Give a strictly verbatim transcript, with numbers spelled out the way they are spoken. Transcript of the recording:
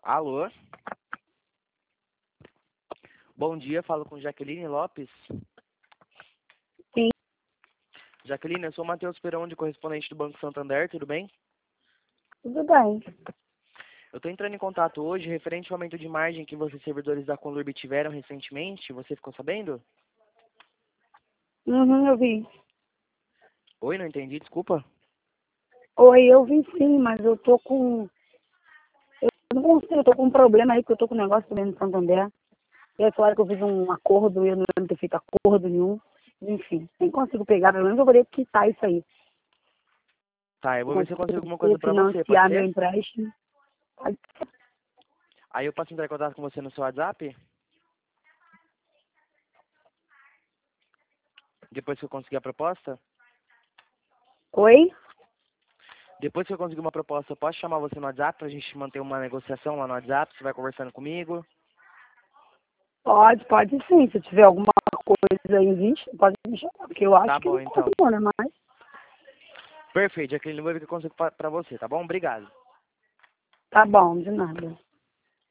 Alô? Bom dia, falo com Jaqueline Lopes. Sim. Jaqueline, eu sou o Matheus Peron, correspondente do Banco Santander, tudo bem? Tudo bem. Eu estou entrando em contato hoje referente ao aumento de margem que vocês servidores da Conlurb tiveram recentemente. Você ficou sabendo? Uhum, eu vi. Oi, não entendi, desculpa. Oi, eu vi sim, mas eu tô com... Eu não consigo, eu tô com um problema aí, porque eu tô com um negócio também no Santander. E aí falaram que eu fiz um acordo e eu não lembro ter feito acordo nenhum. Enfim, nem consigo pegar, pelo menos eu vou ter que quitar isso aí. Tá, eu vou ver se eu consigo alguma coisa Consigo pra você, pode financiar meu ser? empréstimo. Aí eu posso entrar em contato com você no seu WhatsApp? Depois que eu conseguir a proposta? Oi? Depois que eu conseguir uma proposta, eu posso chamar você no WhatsApp pra gente manter uma negociação lá no WhatsApp? Você vai conversando comigo? Pode, pode sim. Se tiver alguma coisa em vista, pode me chamar, porque eu Tá acho que bom, não então. continua, né? Mas Perfeito, Jaqueline, eu vou ver o que eu consigo pra pra você, tá bom? Obrigado. tá bom, de nada.